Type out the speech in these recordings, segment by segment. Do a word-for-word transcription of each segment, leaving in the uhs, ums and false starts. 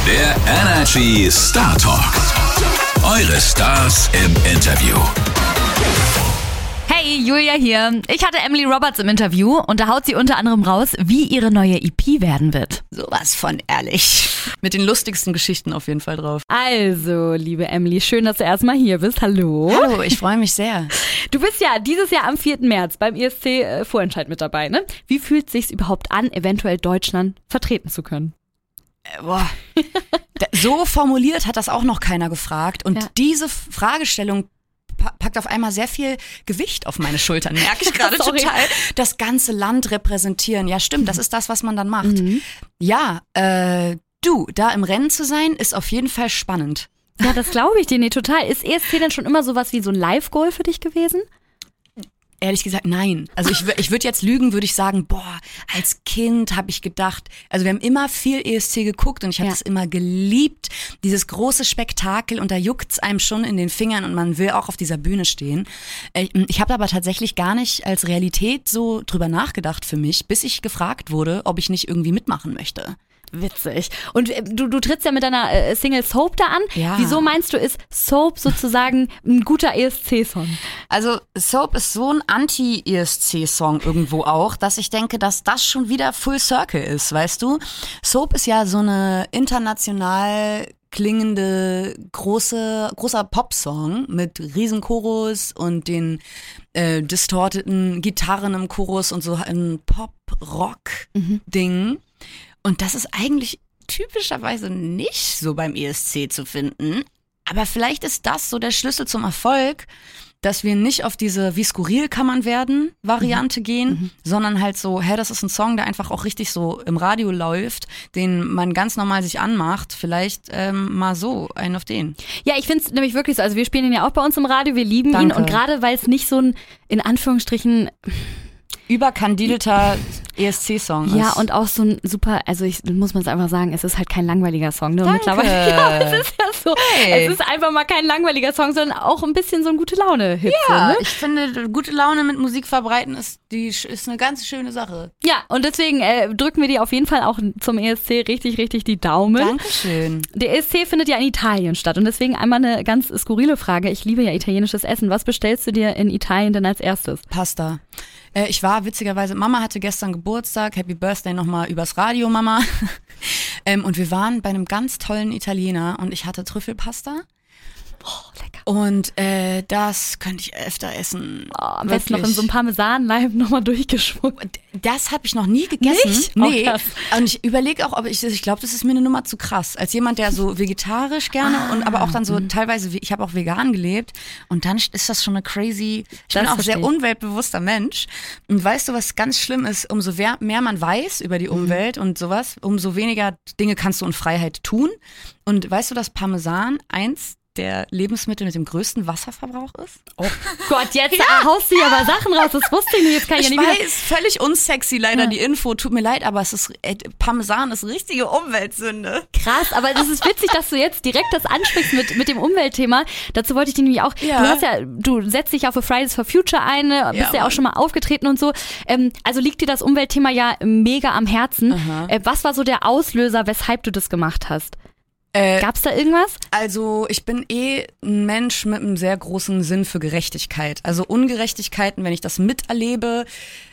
Der Energy Star Talk. Eure Stars im Interview. Hey, Julia hier. Ich hatte Emily Roberts im Interview und da haut sie unter anderem raus, wie ihre neue E P werden wird. Sowas von ehrlich. Mit den lustigsten Geschichten auf jeden Fall drauf. Also, liebe Emily, schön, dass du erstmal hier bist. Hallo. Hallo, ich freue mich sehr. Du bist ja dieses Jahr am vierten März beim E S C-Vorentscheid mit dabei, ne? Wie fühlt es sich überhaupt an, eventuell Deutschland vertreten zu können? Äh, boah. So formuliert hat das auch noch keiner gefragt. Und Ja. diese Fragestellung packt auf einmal sehr viel Gewicht auf meine Schultern, merke ich gerade Sorry. total. Das ganze Land repräsentieren. Ja, stimmt, das ist das, was man dann macht. Mhm. Ja, äh, du, da im Rennen zu sein, ist auf jeden Fall spannend. Ja, das glaube ich dir, nee, total. Ist E S C denn schon immer sowas wie so ein Live-Goal für dich gewesen? Ehrlich gesagt, nein. Also ich, wür- ich würde jetzt lügen, würde ich sagen, boah, als Kind habe ich gedacht, also wir haben immer viel E S C geguckt und ich habe Ja. das immer geliebt, dieses große Spektakel, und da juckt's einem schon in den Fingern und man will auch auf dieser Bühne stehen. Äh, Ich habe aber tatsächlich gar nicht als Realität so drüber nachgedacht für mich, bis ich gefragt wurde, ob ich nicht irgendwie mitmachen möchte. Witzig. Und äh, du, du trittst ja mit deiner äh, Single Soap da an. Ja. Wieso meinst du, ist Soap sozusagen ein guter E S C-Song? Also Soap ist so ein Anti-E S C-Song irgendwo auch, dass ich denke, dass das schon wieder Full Circle ist, weißt du? Soap ist ja so eine international klingende große großer Popsong mit riesen Chorus und den äh, distorteten Gitarren im Chorus und so ein Pop-Rock-Ding. Und das ist eigentlich typischerweise nicht so beim E S C zu finden. Aber vielleicht ist das so der Schlüssel zum Erfolg, dass wir nicht auf diese wie skurril kann man werden Variante gehen, sondern halt so, hä, das ist ein Song, der einfach auch richtig so im Radio läuft, den man ganz normal sich anmacht. Vielleicht ähm, mal so, einen auf den. Ja, ich finde es nämlich wirklich so. Also wir spielen ihn ja auch bei uns im Radio, wir lieben Danke. ihn. Und gerade weil es nicht so ein, in Anführungsstrichen, Überkandidelter E S C-Song ist. ja, und auch so ein super, also ich muss man es einfach sagen, es ist halt kein langweiliger Song. Ne? Und Danke. mittlerweile, ja, es ist ja so. Hey. Es ist einfach mal kein langweiliger Song, sondern auch ein bisschen so ein gute Laune-Hit. Ja, ne? ich finde, gute Laune mit Musik verbreiten ist, die, ist eine ganz schöne Sache. Ja, und deswegen äh, drücken wir dir auf jeden Fall auch zum E S C richtig, richtig die Daumen. Dankeschön. Der E S C findet ja in Italien statt und deswegen einmal eine ganz skurrile Frage. Ich liebe ja italienisches Essen. Was bestellst du dir in Italien denn als erstes? Pasta. Äh, ich war witzigerweise, Mama hatte gestern Geburtstag, Happy Birthday nochmal übers Radio, Mama. ähm, und wir waren bei einem ganz tollen Italiener und ich hatte Trüffelpasta. Oh, lecker. Und äh, das könnte ich öfter essen. Oh, am besten noch in Wirklich. so einem Parmesanleib nochmal durchgeschwungen. Das habe ich noch nie gegessen. Nicht? Oh, Nee. krass. Und ich überlege auch, ob ich, ich glaube, das ist mir eine Nummer zu krass. Als jemand, der so vegetarisch gerne Ah, und aber auch dann so mhm. teilweise, ich habe auch vegan gelebt und dann ist das schon eine crazy, ich Das bin auch verstehe sehr ich. umweltbewusster Mensch. Und weißt du, was ganz schlimm ist? Umso wer- mehr man weiß über Mhm. die Umwelt und sowas, umso weniger Dinge kannst du in Freiheit tun. Und weißt du, dass Parmesan eins der Lebensmittel mit dem größten Wasserverbrauch ist? Oh Gott, jetzt haust du ja aber Sachen raus. Das wusste ich nicht. Jetzt kann ich, Ich ja nicht weiß, völlig unsexy leider Ja. die Info, tut mir leid, aber es ist äh, Parmesan ist richtige Umweltsünde. Krass, aber das ist witzig, dass du jetzt direkt das ansprichst mit, mit dem Umweltthema. Dazu wollte ich dich nämlich auch, Ja. du hast ja, du setzt dich ja für Fridays for Future ein, ne, bist ja, Ja, auch Mann. schon mal aufgetreten und so. Ähm, also liegt dir das Umweltthema ja mega am Herzen. Aha. Äh, was war so der Auslöser, weshalb du das gemacht hast? Äh, Gab's da irgendwas? Also ich bin eh ein Mensch mit einem sehr großen Sinn für Gerechtigkeit. Also Ungerechtigkeiten, wenn ich das miterlebe,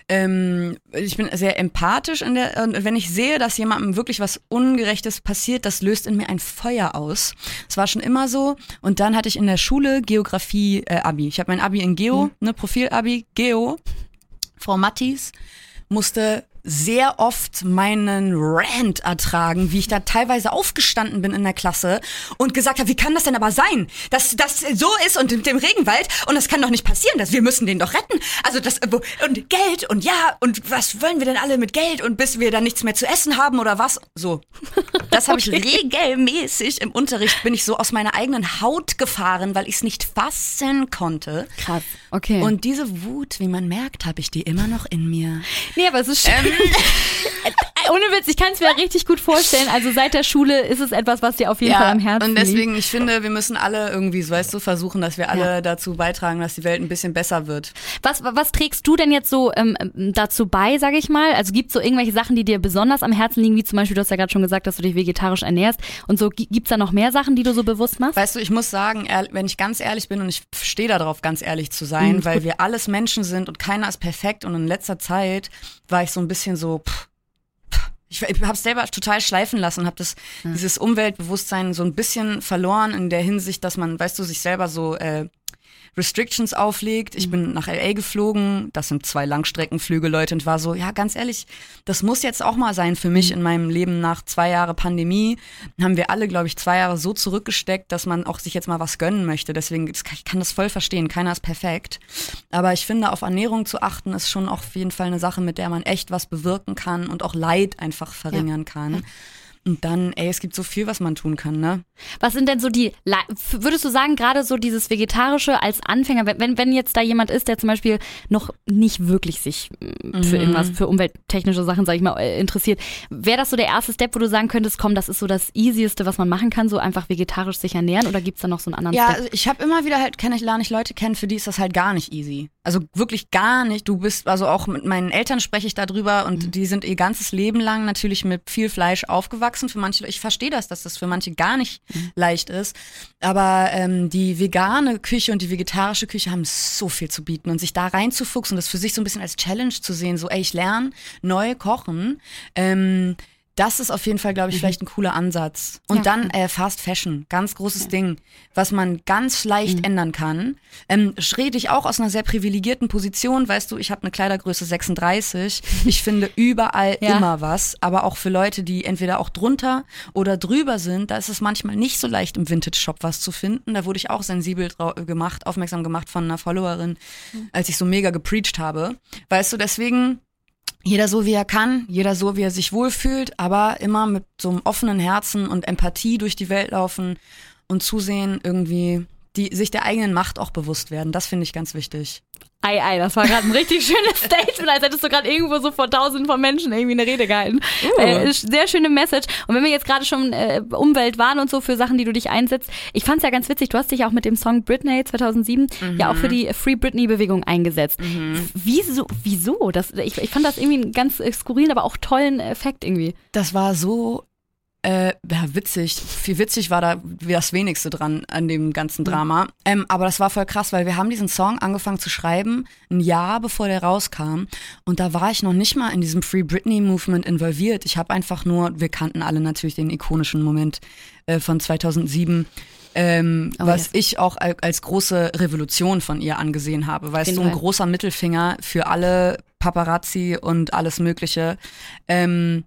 ähm, ich bin sehr empathisch in der, und wenn ich sehe, dass jemandem wirklich was Ungerechtes passiert, das löst in mir ein Feuer aus. Das war schon immer so. Und dann hatte ich in der Schule Geografie äh, Abi. Ich habe mein Abi in Geo, ne, Profil-Abi, Geo. Frau Mattis musste sehr oft meinen Rant ertragen, wie ich da teilweise aufgestanden bin in der Klasse und gesagt habe, wie kann das denn aber sein, dass das so ist und mit dem Regenwald und das kann doch nicht passieren, dass wir müssen den doch retten. Also das wo- und Geld und ja und was wollen wir denn alle mit Geld und bis wir dann nichts mehr zu essen haben oder was? So, das habe ich regelmäßig im Unterricht bin ich so aus meiner eigenen Haut gefahren, weil ich es nicht fassen konnte. Krass, okay. Und diese Wut, wie man merkt, habe ich die immer noch in mir. nee, aber es ist schön. Ähm, ohne Witz, ich kann es mir richtig gut vorstellen. Also seit der Schule ist es etwas, was dir auf jeden ja, Fall am Herzen liegt. Und deswegen, liegt. ich finde, wir müssen alle irgendwie, so weißt du, versuchen, dass wir alle ja. dazu beitragen, dass die Welt ein bisschen besser wird. Was, was trägst du denn jetzt so ähm, dazu bei, sage ich mal? Also gibt es so irgendwelche Sachen, die dir besonders am Herzen liegen, wie zum Beispiel, du hast ja gerade schon gesagt, dass du dich vegetarisch ernährst und so, gibt es da noch mehr Sachen, die du so bewusst machst? Weißt du, ich muss sagen, wenn ich ganz ehrlich bin und ich stehe darauf, ganz ehrlich zu sein, mhm, weil gut. wir alles Menschen sind und keiner ist perfekt und in letzter Zeit war ich so ein bisschen so, pff, pff, ich, ich habe es selber total schleifen lassen, habe das ja. dieses Umweltbewusstsein so ein bisschen verloren in der Hinsicht, dass man, weißt du, sich selber so äh, Restrictions auflegt. Ich bin nach L A geflogen, das sind zwei Langstreckenflüge, Leute, und war so, ja, ganz ehrlich, das muss jetzt auch mal sein für mich in meinem Leben nach zwei Jahren Pandemie. Haben wir alle, glaube ich, zwei Jahre so zurückgesteckt, dass man auch sich jetzt mal was gönnen möchte. Deswegen, ich kann das voll verstehen, keiner ist perfekt. Aber ich finde, auf Ernährung zu achten, ist schon auch auf jeden Fall eine Sache, mit der man echt was bewirken kann und auch Leid einfach verringern ja. kann. Ja. Und dann, ey, es gibt so viel, was man tun kann, ne? Was sind denn so die, würdest du sagen, gerade so dieses Vegetarische als Anfänger, wenn, wenn jetzt da jemand ist, der zum Beispiel noch nicht wirklich sich mhm. für irgendwas, für umwelttechnische Sachen, sag ich mal, interessiert, wäre das so der erste Step, wo du sagen könntest, komm, das ist so das Easieste, was man machen kann, so einfach vegetarisch sich ernähren, oder gibt's da noch so einen anderen ja, Step? Ja, also ich habe immer wieder halt, kenn ich, lerne ich Leute kennen, für die ist das halt gar nicht easy. Also wirklich gar nicht. Du bist, also auch mit meinen Eltern spreche ich darüber und mhm. die sind ihr ganzes Leben lang natürlich mit viel Fleisch aufgewachsen. Für manche, ich verstehe das, dass das für manche gar nicht mhm. leicht ist. Aber ähm, die vegane Küche und die vegetarische Küche haben so viel zu bieten und sich da reinzufuchsen, das für sich so ein bisschen als Challenge zu sehen, so ey, ich lerne neu kochen. Ähm, Das ist auf jeden Fall, glaube ich, mhm. vielleicht ein cooler Ansatz. Und ja. dann äh, Fast Fashion, ganz großes ja. Ding, was man ganz leicht mhm. ändern kann. Ähm, rede ich auch aus einer sehr privilegierten Position, weißt du, ich habe eine Kleidergröße sechsunddreißig. Ich finde überall ja. immer was, aber auch für Leute, die entweder auch drunter oder drüber sind, da ist es manchmal nicht so leicht im Vintage-Shop was zu finden. Da wurde ich auch sensibel drau- gemacht, aufmerksam gemacht von einer Followerin, mhm. als ich so mega gepreacht habe. Weißt du, deswegen... Jeder so, wie er kann, jeder so, wie er sich wohlfühlt, aber immer mit so einem offenen Herzen und Empathie durch die Welt laufen und zusehen, irgendwie die sich der eigenen Macht auch bewusst werden. Das finde ich ganz wichtig. Ei, ei, das war gerade ein richtig schönes Statement, als hättest du gerade irgendwo so vor tausenden von Menschen irgendwie eine Rede gehalten. Uh. Äh, sehr schöne Message. Und wenn wir jetzt gerade schon äh, Umwelt waren und so für Sachen, die du dich einsetzt, ich fand's ja ganz witzig, du hast dich ja auch mit dem Song Britney zweitausendsieben mhm. ja auch für die Free Britney-Bewegung eingesetzt. Mhm. Wieso? Wieso? Das, ich, ich fand das irgendwie einen ganz äh, skurrilen, aber auch tollen Effekt irgendwie. Das war so... Äh, ja, witzig. Viel witzig war da das Wenigste dran an dem ganzen Drama. Ähm, aber das war voll krass, weil wir haben diesen Song angefangen zu schreiben, ein Jahr bevor der rauskam. Und da war ich noch nicht mal in diesem Free Britney Movement involviert. Ich habe einfach nur, wir kannten alle natürlich den ikonischen Moment äh, von zweitausendsieben, ähm, oh, was yes. ich auch als große Revolution von ihr angesehen habe. Weißt du, ein großer Mittelfinger für alle Paparazzi und alles Mögliche. Ähm,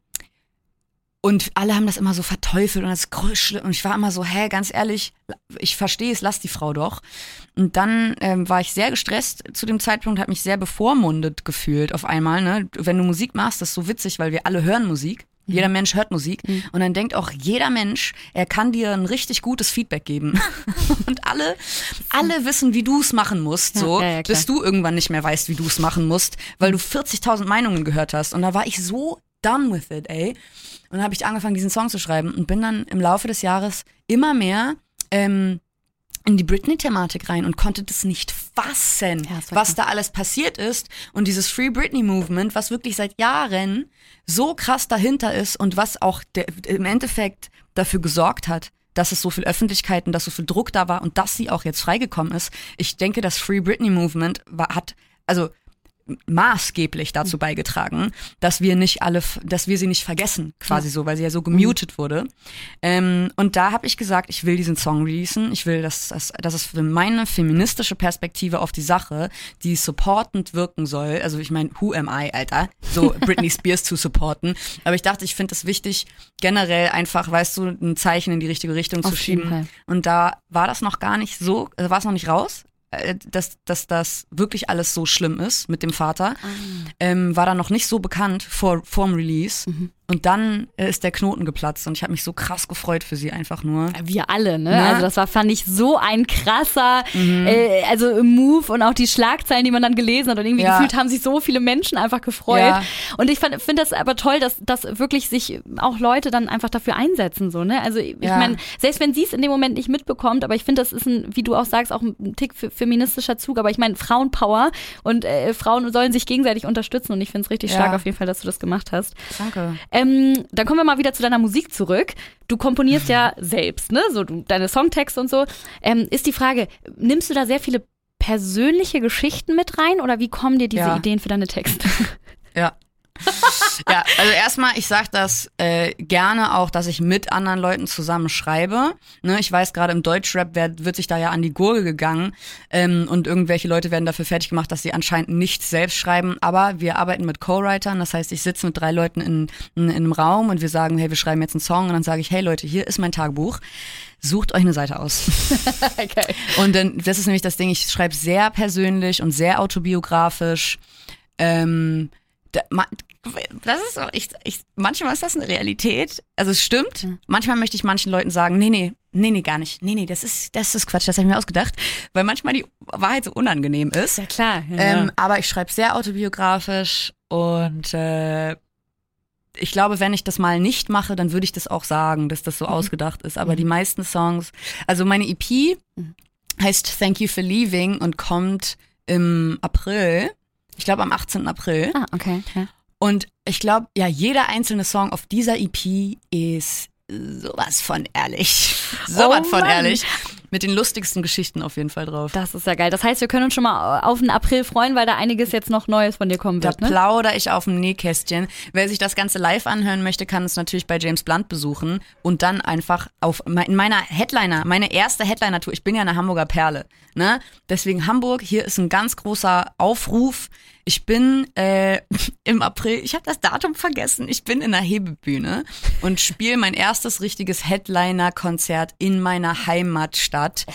Und alle haben das immer so verteufelt und das Größte. Und ich war immer so, hä, ganz ehrlich, ich verstehe es, lass die Frau doch. Und dann ähm, war ich sehr gestresst zu dem Zeitpunkt, habe mich sehr bevormundet gefühlt auf einmal. Ne? Wenn du Musik machst, das ist so witzig, weil wir alle hören Musik. Mhm. Jeder Mensch hört Musik. Mhm. Und dann denkt auch jeder Mensch, er kann dir ein richtig gutes Feedback geben. Und alle, alle wissen, wie du es machen musst, so, ja, ja, ja, bis du irgendwann nicht mehr weißt, wie du es machen musst, weil du vierzigtausend Meinungen gehört hast. Und da war ich so done with it, ey. Und dann habe ich angefangen, diesen Song zu schreiben und bin dann im Laufe des Jahres immer mehr ähm, in die Britney-Thematik rein und konnte das nicht fassen, ja, das was da alles passiert ist. Und dieses Free Britney-Movement, was wirklich seit Jahren so krass dahinter ist und was auch der, im Endeffekt dafür gesorgt hat, dass es so viel Öffentlichkeit und dass so viel Druck da war und dass sie auch jetzt freigekommen ist. Ich denke, das Free Britney-Movement war, hat, also maßgeblich dazu beigetragen, dass wir nicht alle, dass wir sie nicht vergessen, quasi so, weil sie ja so gemutet wurde. Ähm, und da habe ich gesagt, ich will diesen Song releasen, ich will, dass, dass, dass es für meine feministische Perspektive auf die Sache, die supportend wirken soll, also ich meine, who am I, Alter, so Britney Spears zu supporten, aber ich dachte, ich finde es wichtig, generell einfach, weißt du, ein Zeichen in die richtige Richtung auf zu schieben. Fall. Und da war das noch gar nicht so, also war es noch nicht raus, dass, dass das wirklich alles so schlimm ist mit dem Vater, ah. ähm, war dann noch nicht so bekannt vor vorm Release. Mhm. Und dann äh, ist der Knoten geplatzt und ich habe mich so krass gefreut für sie einfach nur. Wir alle, ne? Ne? Also das war, fand ich, so ein krasser Mhm. äh, also Move und auch die Schlagzeilen, die man dann gelesen hat und irgendwie Ja. gefühlt haben sich so viele Menschen einfach gefreut. Ja. Und ich finde das aber toll, dass, dass wirklich sich auch Leute dann einfach dafür einsetzen, so, ne? Also ich Ja. meine, selbst wenn sie es in dem Moment nicht mitbekommt, aber ich finde, das ist ein, wie du auch sagst, auch ein Tick fe- feministischer Zug, aber ich meine, Frauenpower und äh, Frauen sollen sich gegenseitig unterstützen und ich finde es richtig Ja. stark auf jeden Fall, dass du das gemacht hast. Danke. Ähm, dann kommen wir mal wieder zu deiner Musik zurück. Du komponierst ja selbst, ne? So du, deine Songtexte und so. Ähm, ist die Frage, nimmst du da sehr viele persönliche Geschichten mit rein oder wie kommen dir diese Ja. Ideen für deine Texte? Ja. Ja, also erstmal, ich sag das äh, gerne auch, dass ich mit anderen Leuten zusammen schreibe. Ne, ich weiß gerade im Deutschrap werd, wird sich da ja an die Gurgel gegangen ähm, und irgendwelche Leute werden dafür fertig gemacht, dass sie anscheinend nichts selbst schreiben. Aber wir arbeiten mit Co-Writern, das heißt, ich sitze mit drei Leuten in, in, in einem Raum und wir sagen, hey, wir schreiben jetzt einen Song und dann sage ich, hey Leute, hier ist mein Tagebuch. Sucht euch eine Seite aus. Okay. Und dann, das ist nämlich das Ding, ich schreibe sehr persönlich und sehr autobiografisch. Ähm, da, ma, das ist auch, ich, ich, manchmal ist das eine Realität. Also es stimmt. Ja. Manchmal möchte ich manchen Leuten sagen, nee, nee, nee, nee, gar nicht. Nee, nee, das ist, das ist Quatsch, das habe ich mir ausgedacht. Weil manchmal die Wahrheit so unangenehm ist. Ja klar. Ja, Ähm, ja. aber ich schreibe sehr autobiografisch und äh, ich glaube, wenn ich das mal nicht mache, dann würde ich das auch sagen, dass das so ausgedacht ist. Aber Mhm. die meisten Songs, also meine E P Mhm. heißt Thank You for Leaving und kommt im April. Ich glaube am achtzehnten April. Ah, okay. Ja. Und ich glaube, ja, jeder einzelne Song auf dieser E P ist sowas von ehrlich. Sowas Oh von Mann. ehrlich. Mit den lustigsten Geschichten auf jeden Fall drauf. Das ist ja geil. Das heißt, wir können uns schon mal auf den April freuen, weil da einiges jetzt noch Neues von dir kommen Da wird, ne? plaudere ich auf dem Nähkästchen. Wer sich das Ganze live anhören möchte, kann es natürlich bei James Blunt besuchen und dann einfach auf in meiner Headliner, meine erste Headliner-Tour. Ich bin ja eine Hamburger Perle, ne? Deswegen Hamburg, hier ist ein ganz großer Aufruf. Ich bin äh, im April, ich habe das Datum vergessen, ich bin in der Hebebühne und spiele mein erstes richtiges Headliner-Konzert in meiner Heimatstadt.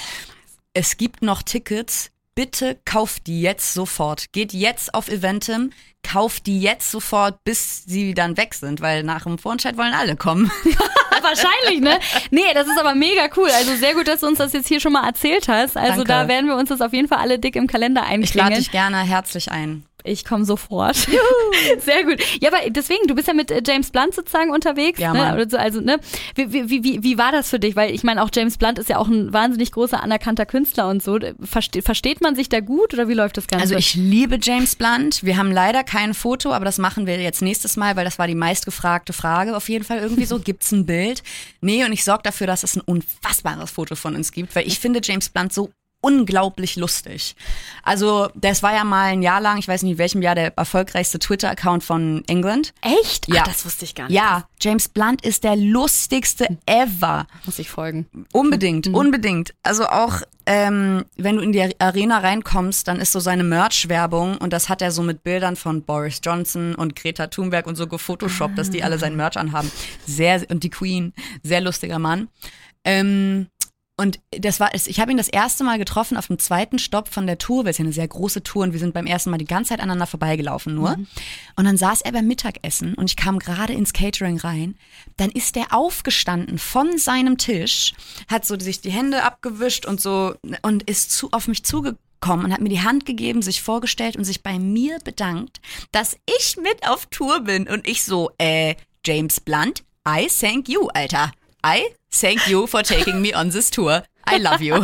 Es gibt noch Tickets. Bitte kauft die jetzt sofort. Geht jetzt auf Eventim, kauft die jetzt sofort, bis sie dann weg sind, weil nach dem Vorentscheid wollen alle kommen. Wahrscheinlich, ne? Nee, das ist aber mega cool. Also sehr gut, dass du uns das jetzt hier schon mal erzählt hast. Also Danke. da werden wir uns das auf jeden Fall alle dick im Kalender Ich lade einklingeln. dich gerne herzlich ein. Ich komme sofort. Sehr gut. Ja, aber deswegen, du bist ja mit äh, James Blunt sozusagen unterwegs. Ja, ne? Mann. Oder so, also, ne? Wie, wie, wie, wie war das für dich? Weil ich meine, auch James Blunt ist ja auch ein wahnsinnig großer, anerkannter Künstler und so. Verste versteht man sich da gut oder wie läuft das Ganze? Also ich liebe James Blunt. Wir haben leider kein Foto, aber das machen wir jetzt nächstes Mal, weil das war die meistgefragte Frage auf jeden Fall irgendwie so. Gibt's ein Bild? Nee, und ich sorge dafür, dass es ein unfassbares Foto von uns gibt, weil ich finde James Blunt so unglaublich lustig. Also das war ja mal ein Jahr lang, ich weiß nicht in welchem Jahr, der erfolgreichste Twitter-Account von England. Echt? Ja. Ach, das wusste ich gar nicht. Ja, James Blunt ist der lustigste ever. Muss ich folgen. Unbedingt, unbedingt. Also auch, ähm, wenn du in die Arena reinkommst, dann ist so seine Merch-Werbung und das hat er so mit Bildern von Boris Johnson und Greta Thunberg und so gefotoshoppt, dass die alle sein Merch anhaben. Sehr, und die Queen, sehr lustiger Mann. Ähm, Und das war, ich habe ihn das erste Mal getroffen auf dem zweiten Stopp von der Tour, weil es ja eine sehr große Tour und wir sind beim ersten Mal die ganze Zeit aneinander vorbeigelaufen nur. Mhm. Und dann saß er beim Mittagessen und ich kam gerade ins Catering rein. Dann ist er aufgestanden von seinem Tisch, hat so sich die Hände abgewischt und so und ist zu, auf mich zugekommen und hat mir die Hand gegeben, sich vorgestellt und sich bei mir bedankt, dass ich mit auf Tour bin. Und ich so, äh, James Blunt, I thank you, Alter. I thank you for taking me on this tour. I love you.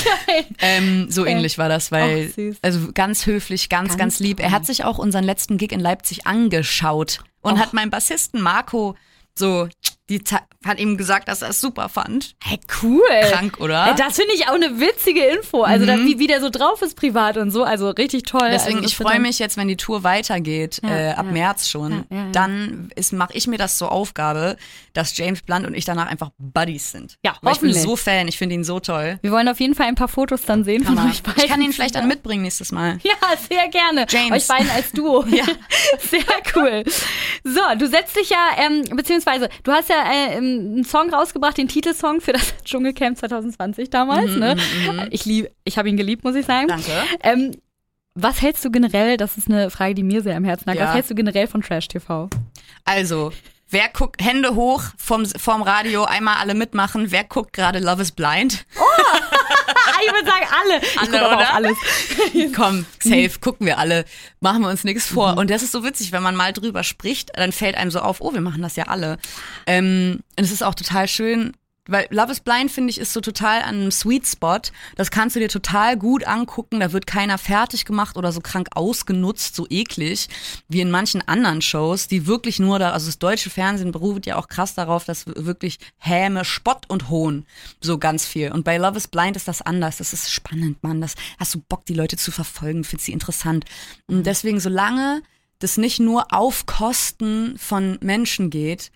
ähm, so ähnlich war das, weil, Och, süß. also ganz höflich, ganz, ganz, Ganz lieb. Er hat sich auch unseren letzten Gig in Leipzig angeschaut und Och. hat meinen Bassisten Marco so, die hat ihm gesagt, dass er es super fand. Hey, cool. Krank, oder? Äh, Das finde ich auch eine witzige Info. Also da, wie, wie der so drauf ist privat und so. Also richtig toll. Deswegen, also, das ich wird freue dann- mich jetzt, wenn die Tour weitergeht, Ja, äh, ab ja. März schon, Ja, ja, ja. dann mache ich mir das zur Aufgabe, dass James Blunt und ich danach einfach Buddies sind. Ja, Weil ich bin hoffentlich. so Fan, ich finde ihn so toll. Wir wollen auf jeden Fall ein paar Fotos dann sehen von Hammer. euch beiden. Ich kann ihn vielleicht dann mitbringen nächstes Mal. Ja, sehr gerne. James. Euch beiden als Duo. Ja. Sehr cool. So, du setzt dich ja, ähm, beziehungsweise, du hast ja äh, einen Song rausgebracht, den Titelsong für das Dschungelcamp zwanzig zwanzig damals. Mhm, ne? mhm, Ich lieb, ich habe ihn geliebt, muss ich sagen. Danke. Ähm, was hältst du generell, das ist eine Frage, die mir sehr am Herzen lag, Ja. was hältst du generell von Trash-T V? Also, Wer guckt, Hände hoch vom, vom Radio, einmal alle mitmachen. Wer guckt gerade Love is Blind? Oh, ich würde sagen alle. Ich Alle, gucke aber oder? auch alles. Komm, safe, gucken wir alle. Machen wir uns nichts vor. Mhm. Und das ist so witzig, wenn man mal drüber spricht, dann fällt einem so auf, oh, wir machen das ja alle. Ähm, und es ist auch total schön, weil Love is Blind, finde ich, ist so total an einem Sweet Spot. Das kannst du dir total gut angucken. Da wird keiner fertig gemacht oder so krank ausgenutzt, so eklig, wie in manchen anderen Shows, die wirklich nur da, also das deutsche Fernsehen beruht ja auch krass darauf, dass wirklich Häme, Spott und Hohn so ganz viel. Und bei Love is Blind ist das anders. Das ist spannend, Mann. Das hast du Bock, die Leute zu verfolgen, findest sie interessant. Und deswegen, solange das nicht nur auf Kosten von Menschen geht,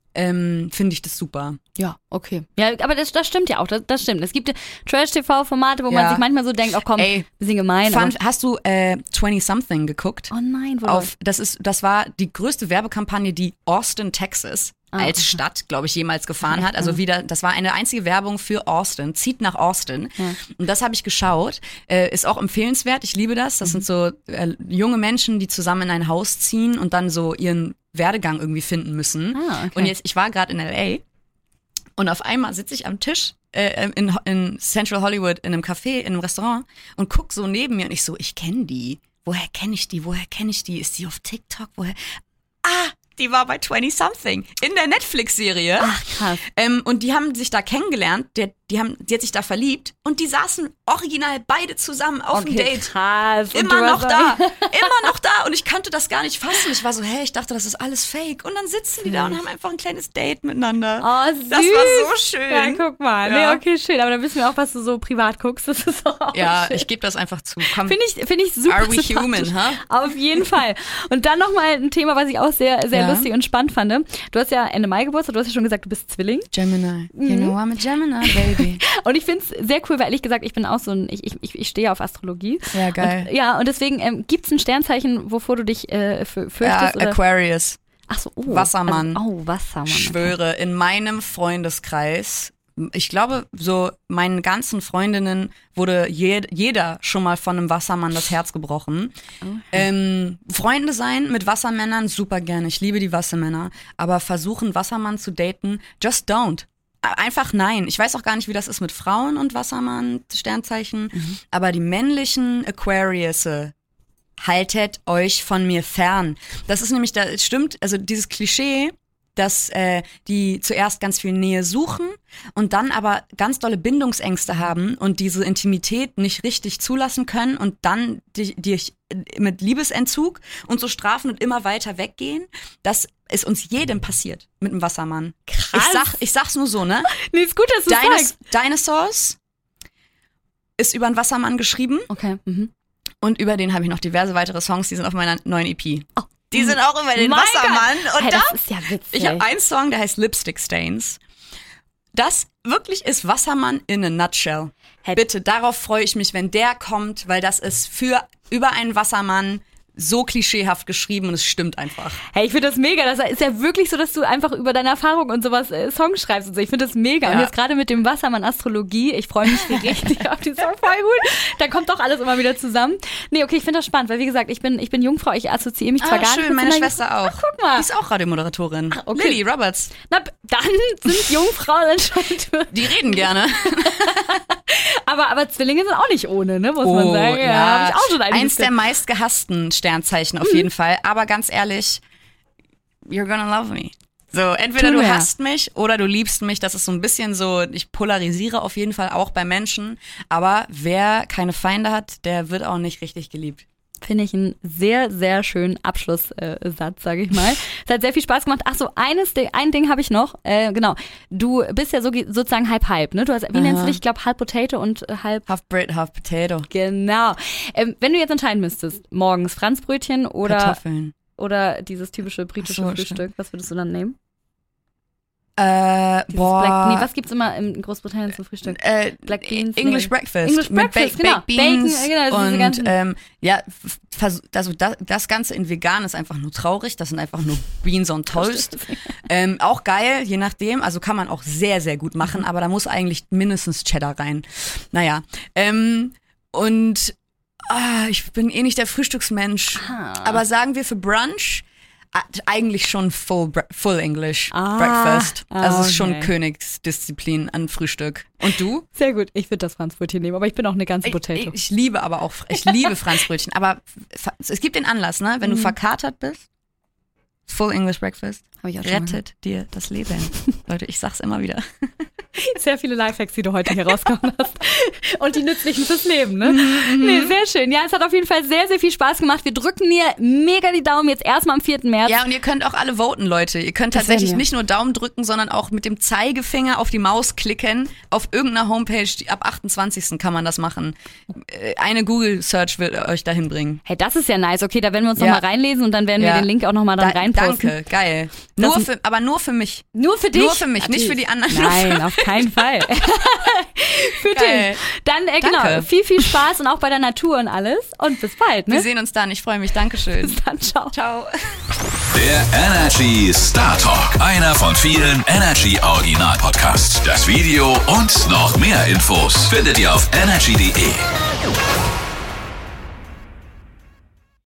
ähm, finde ich das super. Ja, okay. Ja, aber das, das stimmt ja auch, das, das stimmt. Es gibt Trash-T V-Formate, wo ja. man sich manchmal so denkt, oh komm, Ey, bisschen gemein. Fun, hast du äh, twenty-something geguckt? Oh nein, wo Auf, das ist, das war die größte Werbekampagne, die Austin, Texas Ah, als okay. Stadt, glaube ich, jemals gefahren Echt, hat. Also ja. wieder, das war eine einzige Werbung für Austin, zieht nach Austin. Ja. Und das habe ich geschaut. Äh, ist auch empfehlenswert, ich liebe das. Das Mhm. sind so äh, junge Menschen, die zusammen in ein Haus ziehen und dann so ihren Werdegang irgendwie finden müssen. Ah, okay. Und jetzt, ich war gerade in L A und auf einmal sitze ich am Tisch äh, in, in Central Hollywood in einem Café, in einem Restaurant und guck so neben mir und ich so, ich kenne die. Woher kenne ich die? Woher kenne ich die? Ist die auf TikTok? Woher? Ah, die war bei twenty-something in der Netflix-Serie. Ach, krass. Ähm, und die haben sich da kennengelernt, der, die, haben, die hat sich da verliebt und die saßen original beide zusammen auf Okay, dem Date. krass. Und Immer du noch hast- da, immer noch da und ich konnte das gar nicht fassen. Ich war so, hey, ich dachte, das ist alles fake und dann sitzen die da und haben einfach ein kleines Date miteinander. Oh, süß. Das war so schön. Ja, guck mal. Ja. Nee, okay, schön. Aber dann wissen wir auch, was du so privat guckst. Das ist auch Ja, schön. ich gebe das einfach zu. Komm. Finde ich, find ich super Are we sympathisch. human, huh? Auf jeden Fall. Und dann nochmal ein Thema, was ich auch sehr, sehr Ja. lustig und spannend fand. Du hast ja Ende Mai Geburtstag, du hast ja schon gesagt, du bist Zwilling. Gemini. You know I'm a Gemini, baby. Und ich finde es sehr cool, weil ehrlich gesagt, ich bin auch so ein, ich, ich, ich stehe auf Astrologie. Ja, geil. Und, ja, und deswegen ähm, gibt es ein Sternzeichen, wovor du dich äh, fü- Ja, fürchtest? oder? Aquarius. Ach so, oh. Wassermann. Also, oh, Wassermann. Ich schwöre, in meinem Freundeskreis, ich glaube, so meinen ganzen Freundinnen wurde je, jeder schon mal von einem Wassermann das Herz gebrochen. Okay. Ähm, Freunde sein mit Wassermännern, super gerne. Ich liebe die Wassermänner. Aber versuchen, Wassermann zu daten, just don't. Einfach nein. Ich weiß auch gar nicht, wie das ist mit Frauen und Wassermann, Sternzeichen. Mhm. Aber die männlichen Aquariusse, haltet euch von mir fern. Das ist nämlich, da stimmt, also dieses Klischee, dass äh, die zuerst ganz viel Nähe suchen und dann aber ganz dolle Bindungsängste haben und diese Intimität nicht richtig zulassen können und dann dich, dich mit Liebesentzug und so strafen und immer weiter weggehen. Das ist uns jedem passiert mit dem Wassermann. Krass. Ich, sag, ich sag's nur so, ne? Nee, ist gut, dass du Dinos- sagst. Dinosaurs ist über einen Wassermann geschrieben Okay. Mhm. und über den habe ich noch diverse weitere Songs, die sind auf meiner neuen E P. Oh. Die sind auch über den Mein Wassermann. Gott. Und Hey, da, das ist ja witzig. ich habe einen Song, der heißt Lipstick Stains. Das wirklich ist Wassermann in a nutshell. Hey. Bitte, darauf freue ich mich, wenn der kommt, weil das ist für über einen Wassermann so klischeehaft geschrieben und es stimmt einfach. Hey, ich finde das mega. Das ist ja wirklich so, dass du einfach über deine Erfahrung und sowas äh, Songs schreibst und so. Ich finde das mega. Ja. Und jetzt gerade mit dem Wassermann Astrologie, ich freue mich richtig auf die Song. Voll gut. Da kommt doch alles immer wieder zusammen. Nee, okay, ich finde das spannend, weil wie gesagt, ich bin, ich bin Jungfrau, ich assoziiere mich zwar Ah, gar nicht schön, mit meine so einer Schwester auch. Ach, guck mal. Die ist auch Radiomoderatorin. Ach, okay. Lily Roberts. Na, dann sind Jungfrauen anscheinend. Die reden gerne. Aber, aber Zwillinge sind auch nicht ohne, ne, muss man sagen. Ja, habe ich auch schon einiges Eins der meistgehassten Sternzeichen auf jeden Fall. Aber ganz ehrlich, you're gonna love me. So, entweder Tun du wir. hasst mich oder du liebst mich. Das ist so ein bisschen so, ich polarisiere auf jeden Fall auch bei Menschen. Aber wer keine Feinde hat, der wird auch nicht richtig geliebt. Finde ich einen sehr, sehr schönen Abschlusssatz, äh, Satz, sage ich mal. Es hat sehr viel Spaß gemacht. Ach so, eines, Ding- ein Ding habe ich noch. Äh, genau. Du bist ja so, sozusagen halb-halb, ne? Du hast, wie Aha. nennst du dich? Ich glaube, halb Potato und äh, halb. Half Bread, half Potato. Genau. Ähm, wenn du jetzt entscheiden müsstest, morgens Franzbrötchen oder, Kartoffeln. oder dieses typische britische Ach so, Frühstück, was würdest du dann nehmen? Äh, Dieses boah. Black, nee, was gibt's immer in Großbritannien zum Frühstück? Äh, Black Beans, English nee. Breakfast. English mit Breakfast, Ba- genau. Baked Beans Bacon, genau, diese und ganzen- ähm, ja, f- vers- also das, das Ganze in vegan ist einfach nur traurig. Das sind einfach nur Beans on Toast. ähm, auch geil, je nachdem. Also kann man auch sehr, sehr gut machen, aber da muss eigentlich mindestens Cheddar rein. Naja, ähm, und ah, ich bin eh nicht der Frühstücksmensch. Ah. Aber sagen wir für Brunch Eigentlich schon Full, full English Ah, Breakfast. Also es ist schon okay. Königsdisziplin an Frühstück. Und du? Sehr gut, ich würde das Franzbrötchen nehmen, aber ich bin auch eine ganze Potato. Ich, ich liebe aber auch, ich liebe Franzbrötchen. Aber es gibt den Anlass, ne? Wenn du Mhm. verkatert bist, Full English Breakfast Hab ich auch schon mal rettet dir das Leben. Leute, ich sag's immer wieder. Sehr viele Lifehacks, die du heute hier rausgehauen hast. Und die nützlichen fürs Leben, ne? Nee, sehr schön. Ja, es hat auf jeden Fall sehr, sehr viel Spaß gemacht. Wir drücken dir mega die Daumen jetzt erstmal am vierten März. Ja, und ihr könnt auch alle voten, Leute. Ihr könnt Das tatsächlich werden wir. nicht nur Daumen drücken, sondern auch mit dem Zeigefinger auf die Maus klicken. Auf irgendeiner Homepage, die, ab achtundzwanzigsten kann man das machen. Äh, Eine Google-Search will euch dahin bringen. Hey, das ist ja nice. Okay, da werden wir uns Ja. nochmal reinlesen und dann werden wir Ja. den Link auch nochmal dann Da- reinposten. Danke, geil. Das Nur ist- für, aber nur für mich. Nur für dich? Nur für mich, nicht für die anderen. Nur Nein, für- auf keinen Fall. Für Geil. dich. Dann, äh, genau, Danke. viel, viel Spaß und auch bei der Natur und alles. Und bis bald, ne? Wir sehen uns dann. Ich freue mich. Dankeschön. Bis dann, ciao. Ciao. Der Energy Star Talk. Einer von vielen Energy Original Podcasts. Das Video und noch mehr Infos findet ihr auf energy punkt de.